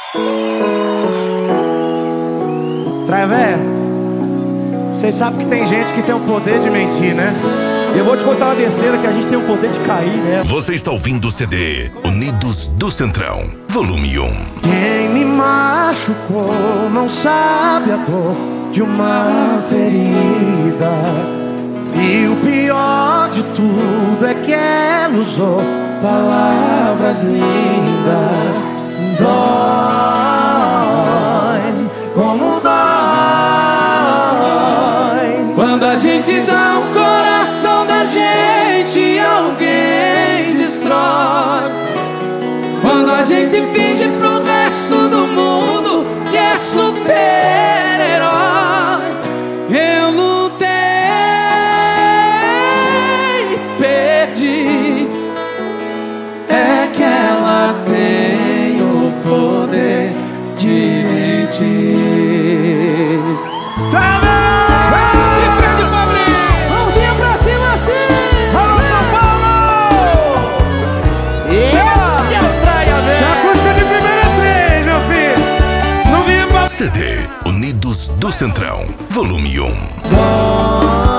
Travé, vocês sabem que tem gente que tem o poder de mentir, né? Eu vou te contar uma besteira, que a gente tem o poder de cair, né? Você está ouvindo o CD Unidos do Centrão, volume 1. Quem me machucou não sabe a dor de uma ferida. E o pior de tudo é que ela usou palavras lindas. Dói, como dói quando a gente dá o coração da gente e alguém destrói. Quando a gente finge pro resto do mundo que é super-herói. Eu lutei, perdi. É que ela tem o poder de mentir. CD Unidos do Centrão, volume 1. Dói,